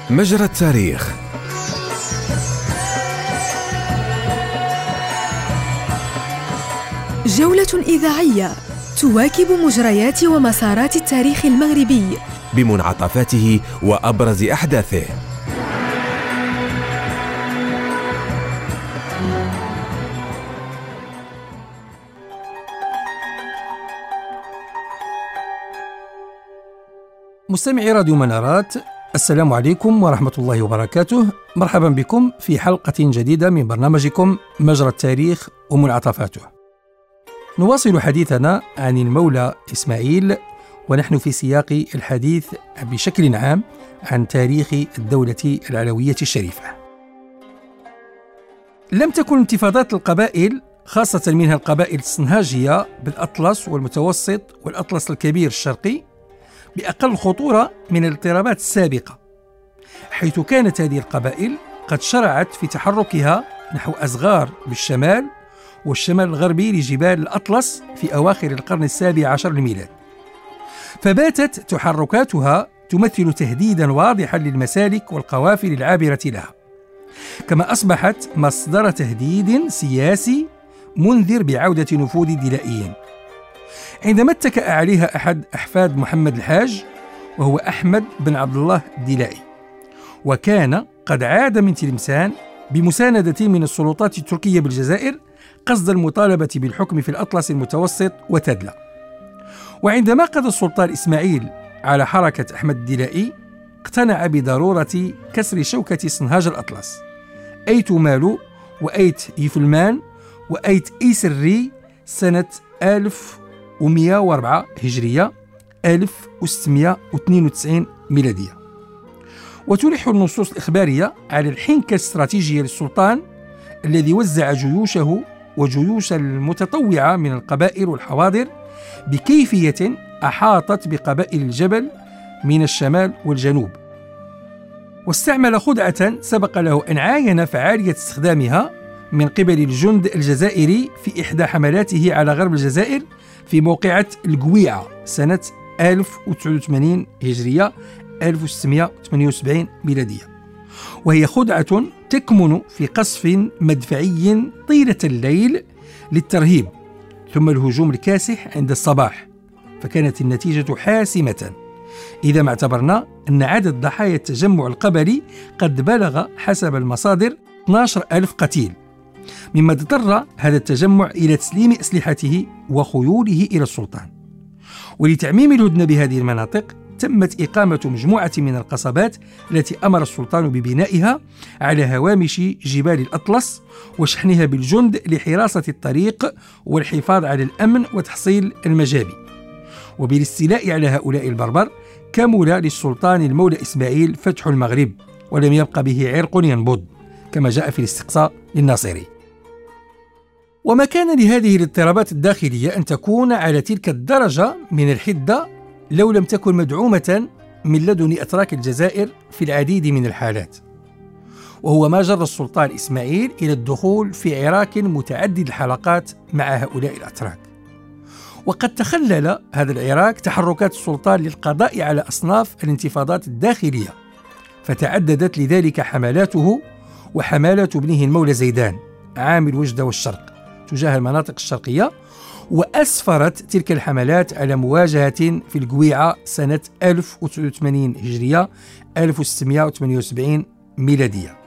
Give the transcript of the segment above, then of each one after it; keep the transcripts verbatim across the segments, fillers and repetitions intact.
مجرى التاريخ. جولة إذاعية تواكب مجريات ومسارات التاريخ المغربي بمنعطفاته وأبرز أحداثه. مستمعي راديو منارات، السلام عليكم ورحمة الله وبركاته. مرحبا بكم في حلقة جديدة من برنامجكم مجرى التاريخ ومنعطفاته. نواصل حديثنا عن المولى إسماعيل، ونحن في سياق الحديث بشكل عام عن تاريخ الدولة العلوية الشريفة. لم تكن انتفاضات القبائل، خاصة منها القبائل الصنهاجية بالأطلس والمتوسط والأطلس الكبير الشرقي، بأقل خطورة من الاضطرابات السابقة، حيث كانت هذه القبائل قد شرعت في تحركها نحو أزغار بالشمال والشمال الغربي لجبال الأطلس في أواخر القرن السابع عشر للميلاد، فباتت تحركاتها تمثل تهديدا واضحا للمسالك والقوافل العابرة لها، كما أصبحت مصدر تهديد سياسي منذر بعودة نفوذ الدلائيين. عندما اتكأ عليها أحد أحفاد محمد الحاج، وهو أحمد بن عبد الله الدلائي، وكان قد عاد من تلمسان بمساندة من السلطات التركية بالجزائر قصد المطالبة بالحكم في الأطلس المتوسط وتدلى. وعندما قضى السلطان إسماعيل على حركة أحمد الدلائي، اقتنع بضرورة كسر شوكة صنهاج الأطلس، أيت مالو وأيت يفلمان وأيت إيسري سنة ألف ومئة وأربعة هجرية ألف وستمئة واثنين وتسعين ميلادية. وتلح النصوص الإخبارية على الحنكة الاستراتيجية للسلطان الذي وزع جيوشه وجيوش المتطوعة من القبائل والحواضر بكيفية أحاطت بقبائل الجبل من الشمال والجنوب، واستعمل خدعة سبق له أن عاين فعالية استخدامها من قبل الجند الجزائري في إحدى حملاته على غرب الجزائر في موقعة القويعة سنة ألف وتسعة وثمانين هجرية ألف وستمئة وثمانية وسبعين ميلادية، وهي خدعة تكمن في قصف مدفعي طيلة الليل للترهيب ثم الهجوم الكاسح عند الصباح، فكانت النتيجة حاسمة إذا ما اعتبرنا أن عدد ضحايا التجمع القبلي قد بلغ حسب المصادر اثني عشر ألف قتيل، مما اضطر هذا التجمع إلى تسليم أسلحته وخيوله إلى السلطان. ولتعميم الهدنة بهذه المناطق تمت إقامة مجموعة من القصبات التي أمر السلطان ببنائها على هوامش جبال الأطلس وشحنها بالجند لحراسة الطريق والحفاظ على الأمن وتحصيل المجابي. وبالاستيلاء على هؤلاء البربر كمل للسلطان المولى إسماعيل فتح المغرب، ولم يبق به عرق ينبض، كما جاء في الاستقصاء للناصري. وما كان لهذه الاضطرابات الداخلية أن تكون على تلك الدرجة من الحدة لو لم تكن مدعومة من لدن أتراك الجزائر في العديد من الحالات، وهو ما جر السلطان إسماعيل إلى الدخول في عراك متعدد الحلقات مع هؤلاء الأتراك. وقد تخلل هذا العراك تحركات السلطان للقضاء على أصناف الانتفاضات الداخلية، فتعددت لذلك حملاته وحمالات ابنه المولى زيدان عامل وجدة والشرق تجاه المناطق الشرقية، وأسفرت تلك الحملات على مواجهة في القويعة سنة ألف وتسعة وثمانين هجرية ألف وستمئة وثمانية وسبعين ميلادية،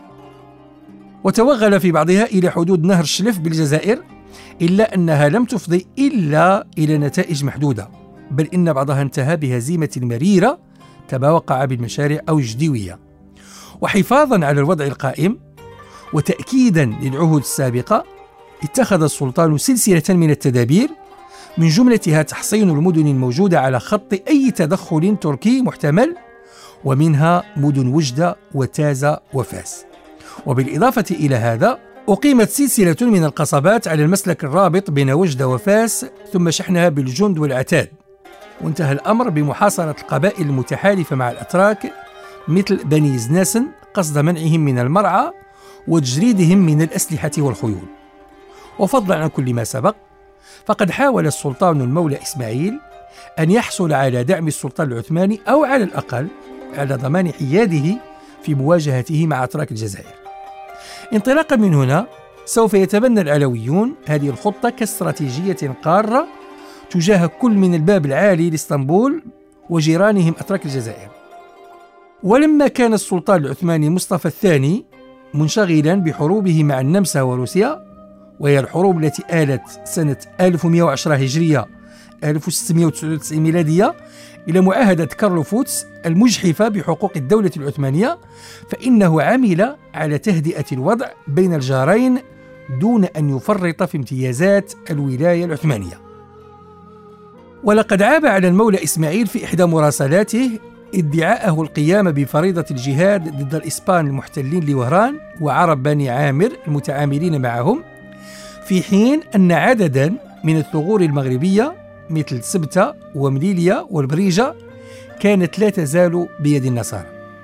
وتوغل في بعضها إلى حدود نهر الشلف بالجزائر، إلا أنها لم تفضي إلا إلى نتائج محدودة، بل إن بعضها انتهى بهزيمة مريرة كما وقع بالمشارع أو الجديوية. وحفاظا على الوضع القائم وتأكيدا للعهود السابقة، اتخذ السلطان سلسلة من التدابير، من جملتها تحصين المدن الموجودة على خط أي تدخل تركي محتمل، ومنها مدن وجدة وتازة وفاس. وبالإضافة إلى هذا أقيمت سلسلة من القصبات على المسلك الرابط بين وجدة وفاس، ثم شحنها بالجند والعتاد، وانتهى الأمر بمحاصرة القبائل المتحالفة مع الأتراك مثل بني زناسن قصد منعهم من المرعى وتجريدهم من الأسلحة والخيول. وفضلا عن كل ما سبق، فقد حاول السلطان المولى إسماعيل أن يحصل على دعم السلطان العثماني، أو على الأقل على ضمان حياده في مواجهته مع أتراك الجزائر. انطلاقا من هنا سوف يتبنى العلويون هذه الخطة كاستراتيجية قارة تجاه كل من الباب العالي لإسطنبول وجيرانهم أتراك الجزائر. ولما كان السلطان العثماني مصطفى الثاني منشغلا بحروبه مع النمسا وروسيا، وهي الحروب التي آلت سنة ألف ومئة وعشرة هجرية ألف وستمئة وتسعة وتسعين ميلادية إلى معاهدة كارلو فوتس المجحفة بحقوق الدولة العثمانية، فإنه عمل على تهدئة الوضع بين الجارين دون أن يفرط في امتيازات الولاية العثمانية. ولقد عاب على المولى إسماعيل في إحدى مراسلاته ادعاءه القيام بفريضة الجهاد ضد الإسبان المحتلين لوهران وعرب بني عامر المتعاملين معهم، في حين أن عددا من الثغور المغربية مثل سبتة ومليليا والبريجة كانت لا تزال بيد النصارى.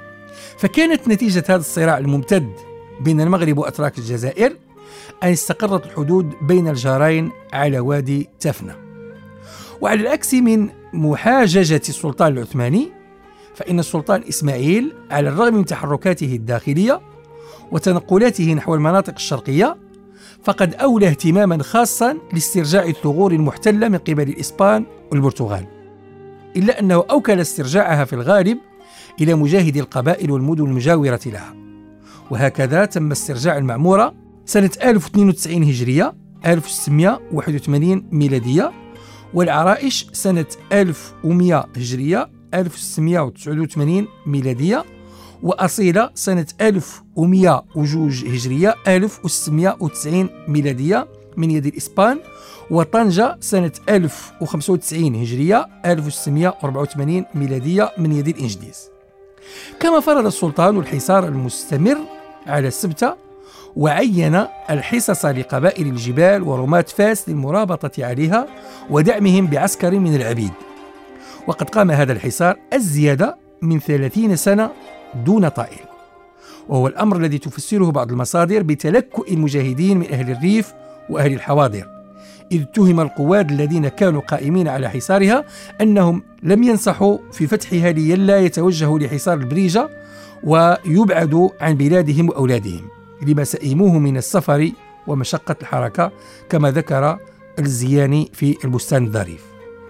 فكانت نتيجة هذا الصراع الممتد بين المغرب وأتراك الجزائر أن استقرت الحدود بين الجارين على وادي تفنة. وعلى العكس من محاججة السلطان العثماني، فإن السلطان إسماعيل على الرغم من تحركاته الداخلية وتنقلاته نحو المناطق الشرقية فقد أولى اهتماما خاصا لاسترجاع الثغور المحتلة من قبل الإسبان والبرتغال، إلا أنه أوكل استرجاعها في الغالب إلى مجاهدي القبائل والمدن المجاورة لها. وهكذا تم استرجاع المعمورة سنة ألف واثنين وتسعين هجرية ألف وستمئة وواحد وثمانين ميلادية، والعرائش سنة ألف ومئة هجرية ألف وستمئة وتسعة وثمانين ميلادية، وأصيلة سنة ألف ومئة وجوج هجرية ألف وستمئة وتسعين ميلادية من يد الإسبان، وطنجة سنة ألف وخمسة وتسعين هجرية ألف وستمئة وأربعة وثمانين ميلادية من يد الإنجليز. كما فرض السلطان الحصار المستمر على السبتة، وعين الحصص لقبائل الجبال ورماة فاس للمرابطة عليها ودعمهم بعسكر من العبيد. وقد قام هذا الحصار الزيادة من ثلاثين سنة دون طائل، وهو الأمر الذي تفسره بعض المصادر بتلكؤ المجاهدين من أهل الريف وأهل الحواضر، إذ اتهم القواد الذين كانوا قائمين على حصارها أنهم لم ينصحوا في فتحها لئلا يتوجهوا لحصار البريجة ويبعدوا عن بلادهم وأولادهم لما سئموه من السفر ومشقة الحركة، كما ذكر الزياني في البستان الظريف.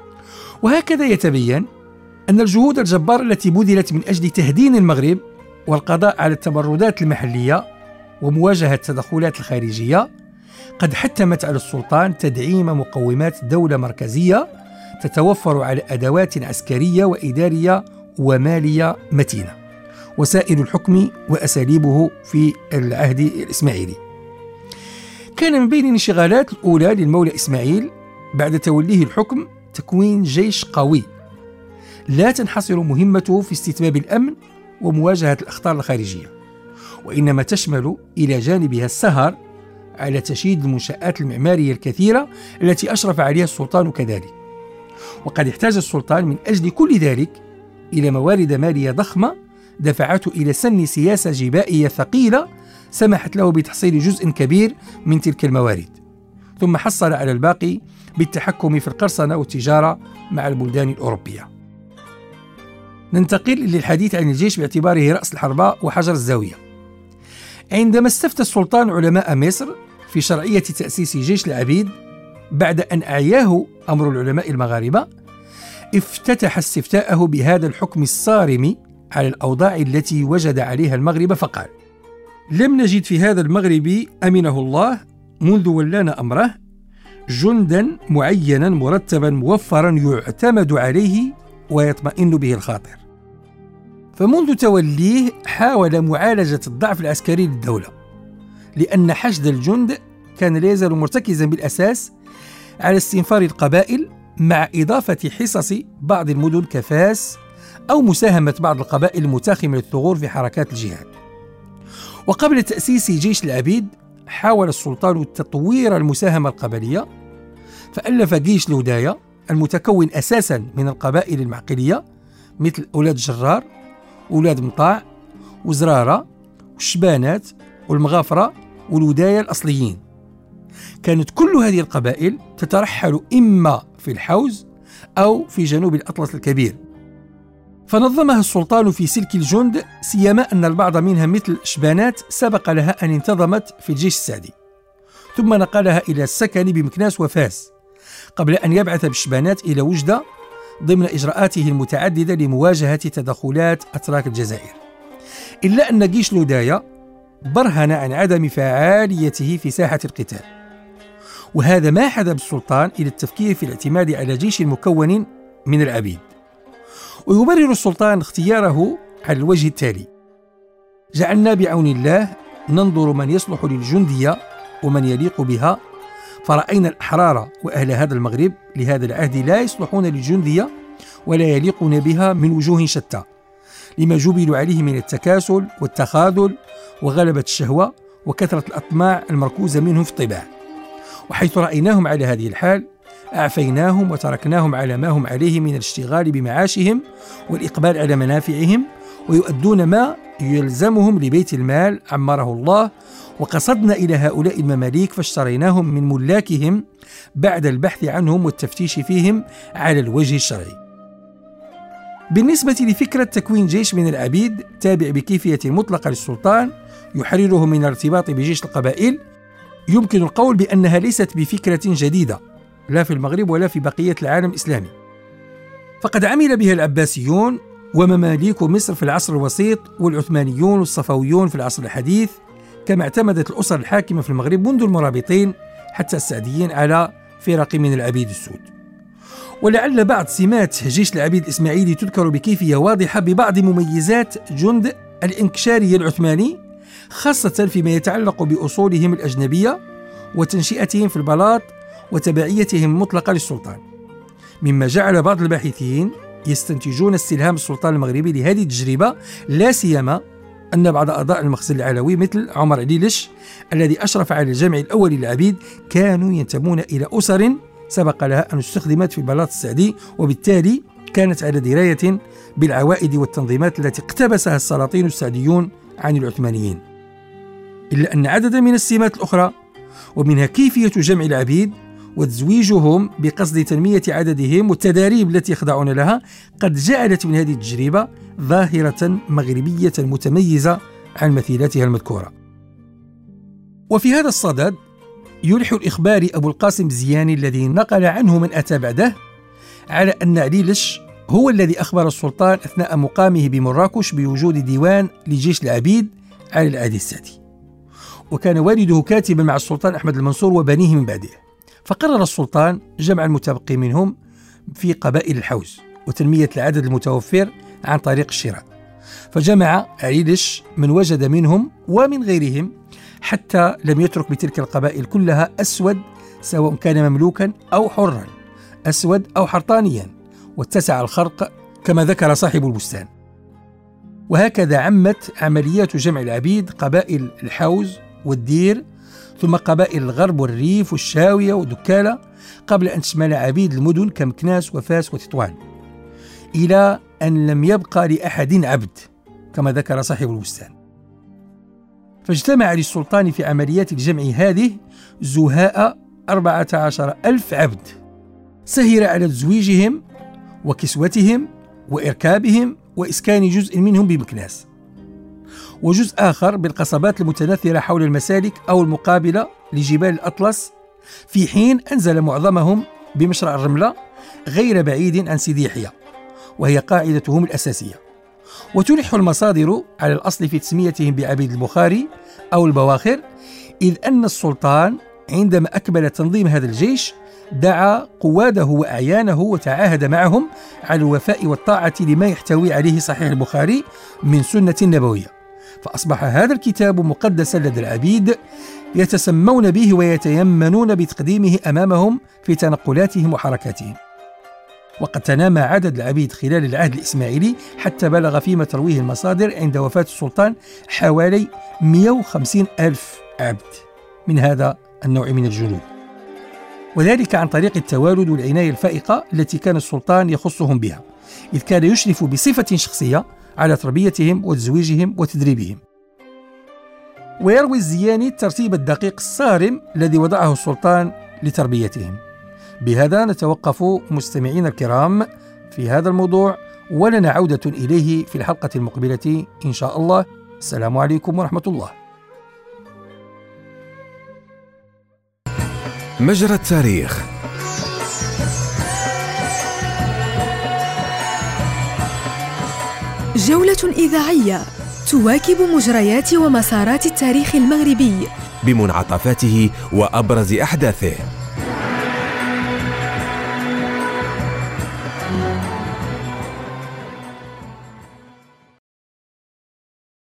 وهكذا يتبين أن الجهود الجبارة التي بذلت من أجل تهدين المغرب والقضاء على التمردات المحلية ومواجهة التدخلات الخارجية قد حتمت على السلطان تدعيم مقومات دولة مركزية تتوفر على أدوات عسكرية وإدارية ومالية متينة، وسائل الحكم وأساليبه في العهد الإسماعيلي. كان من بين الانشغالات الأولى للمولى إسماعيل بعد توليه الحكم تكوين جيش قوي لا تنحصر مهمته في استتباب الأمن ومواجهة الأخطار الخارجية، وإنما تشمل إلى جانبها السهر على تشييد المنشآت المعمارية الكثيرة التي أشرف عليها السلطان كذلك. وقد احتاج السلطان من أجل كل ذلك إلى موارد مالية ضخمة دفعته إلى سن سياسة جبائية ثقيلة سمحت له بتحصيل جزء كبير من تلك الموارد، ثم حصل على الباقي بالتحكم في القرصنة والتجارة مع البلدان الأوروبية. ننتقل للحديث عن الجيش باعتباره رأس الحربة وحجر الزاوية. عندما استفتى السلطان علماء مصر في شرعية تأسيس جيش العبيد بعد أن أعياه أمر العلماء المغاربة، افتتح استفتاءه بهذا الحكم الصارم على الأوضاع التي وجد عليها المغرب، فقال: لم نجد في هذا المغرب أمنه الله منذ ولانا أمره جندا معينا مرتبا موفرا يعتمد عليه ويطمئن به الخاطر. فمنذ توليه حاول معالجة الضعف العسكري للدولة، لأن حشد الجند كان لا يزال مرتكزا بالأساس على استنفار القبائل مع إضافة حصص بعض المدن كفاس أو مساهمة بعض القبائل المتاخمة للثغور في حركات الجهاد. وقبل تأسيس جيش العبيد حاول السلطان تطوير المساهمة القبلية، فألف جيش الوداية المتكون أساسا من القبائل المعقلية مثل أولاد جرار، أولاد مطاع، وزرارة، والشبانات، والمغافرة، والوداية الأصليين. كانت كل هذه القبائل تترحل إما في الحوز أو في جنوب الأطلس الكبير. فنظمها السلطان في سلك الجند، سيما أن البعض منها مثل شبانات سبق لها أن انتظمت في الجيش السعدي، ثم نقلها إلى السكن بمكناس وفاس قبل أن يبعث بالشبانات إلى وجدة ضمن إجراءاته المتعددة لمواجهة تدخلات أتراك الجزائر. إلا أن جيش لودايا برهن عن عدم فعاليته في ساحة القتال، وهذا ما حدب السلطان إلى التفكير في الاعتماد على جيش مكون من العبيد. ويبرر السلطان اختياره على الوجه التالي: جعلنا بعون الله ننظر من يصلح للجندية ومن يليق بها، فرأينا الأحرار وأهل هذا المغرب لهذا العهد لا يصلحون للجندية ولا يليقون بها من وجوه شتى، لما جبلوا عليه من التكاسل والتخاذل وغلبة الشهوة وكثرة الأطماع المركوزة منهم في الطباع. وحيث رأيناهم على هذه الحال أعفيناهم وتركناهم على ما هم عليه من الاشتغال بمعاشهم والإقبال على منافعهم، ويؤدون ما يلزمهم لبيت المال عمره الله. وقصدنا إلى هؤلاء المماليك فاشتريناهم من ملاكهم بعد البحث عنهم والتفتيش فيهم على الوجه الشرعي. بالنسبة لفكرة تكوين جيش من العبيد تابع بكيفية مطلقة للسلطان يحرره من الارتباط بجيش القبائل، يمكن القول بأنها ليست بفكرة جديدة لا في المغرب ولا في بقية العالم الإسلامي، فقد عمل بها العباسيون ومماليك مصر في العصر الوسيط، والعثمانيون والصفويون في العصر الحديث، كما اعتمدت الأسر الحاكمة في المغرب منذ المرابطين حتى السعديين على فرق من العبيد السود. ولعل بعض سمات جيش العبيد الإسماعيلي تذكر بكيفية واضحة ببعض مميزات جند الإنكشاري العثماني، خاصة فيما يتعلق بأصولهم الأجنبية وتنشئتهم في البلاط وتبعيتهم المطلقة للسلطان، مما جعل بعض الباحثين يستنتجون استلهام السلطان المغربي لهذه التجربة، لا سيما أن بعض أعضاء المخزن العلوي مثل عمر عليلش الذي أشرف على الجمع الأول للعبيد كانوا ينتمون إلى أسر سبق لها أن استخدمت في البلاط السعدي، وبالتالي كانت على دراية بالعوائد والتنظيمات التي اقتبسها السلاطين السعديون عن العثمانيين. إلا أن عددا من السمات الأخرى ومنها كيفية جمع العبيد وتزويجهم بقصد تنمية عددهم والتداريب التي يخضعون لها قد جعلت من هذه التجربة ظاهرة مغربية متميزة عن مثيلاتها المذكورة. وفي هذا الصدد يلح الإخباري أبو القاسم الزياني الذي نقل عنه من أتى بعده على أن عليلش هو الذي أخبر السلطان أثناء مقامه بمراكش بوجود ديوان لجيش العبيد على العهد السعدي، وكان والده كاتبا مع السلطان أحمد المنصور وبنيه من بعده. فقرر السلطان جمع المتبقي منهم في قبائل الحوز وتنمية العدد المتوفر عن طريق الشراء، فجمع عليلش من وجد منهم ومن غيرهم حتى لم يترك بتلك القبائل كلها أسود، سواء كان مملوكا أو حرا، أسود أو حرطانيا، واتسع الخرق كما ذكر صاحب البستان. وهكذا عمت عمليات جمع العبيد قبائل الحوز والدير، ثم قبائل الغرب والريف والشاوية ودكالة، قبل أن تشمل عبيد المدن كمكناس وفاس وتطوان، إلى أن لم يبقى لأحد عبد كما ذكر صاحب البستان. فاجتمع للسلطان في عمليات الجمع هذه زهاء أربعة عشر ألف عبد، سهر على تزويجهم وكسوتهم وإركابهم وإسكان جزء منهم بمكناس، وجزء آخر بالقصبات المتنثرة حول المسالك أو المقابلة لجبال الأطلس، في حين أنزل معظمهم بمشرع الرملة غير بعيد عن سيدي يحيى، وهي قاعدتهم الأساسية. وتلح المصادر على الأصل في تسميتهم بعبيد البخاري أو البواخر، إذ أن السلطان عندما أكمل تنظيم هذا الجيش دعا قواده وأعيانه وتعاهد معهم على الوفاء والطاعة لما يحتوي عليه صحيح البخاري من سنة نبوية، فأصبح هذا الكتاب مقدسا لدى العبيد يتسمون به ويتيمنون بتقديمه أمامهم في تنقلاتهم وحركاتهم. وقد تنامى عدد العبيد خلال العهد الإسماعيلي حتى بلغ فيما ترويه المصادر عند وفاة السلطان حوالي مئة وخمسين ألف عبد من هذا النوع من الجنود، وذلك عن طريق التوالد والعناية الفائقة التي كان السلطان يخصهم بها، إذ كان يشرف بصفة شخصية على تربيتهم وتزويجهم وتدريبهم. ويروي الزياني الترتيب الدقيق الصارم الذي وضعه السلطان لتربيتهم. بهذا نتوقف مستمعين الكرام في هذا الموضوع، ولنا عودة إليه في الحلقة المقبلة إن شاء الله. السلام عليكم ورحمة الله. مجرى التاريخ. جولة إذاعية تواكب مجريات ومسارات التاريخ المغربي بمنعطفاته وأبرز أحداثه.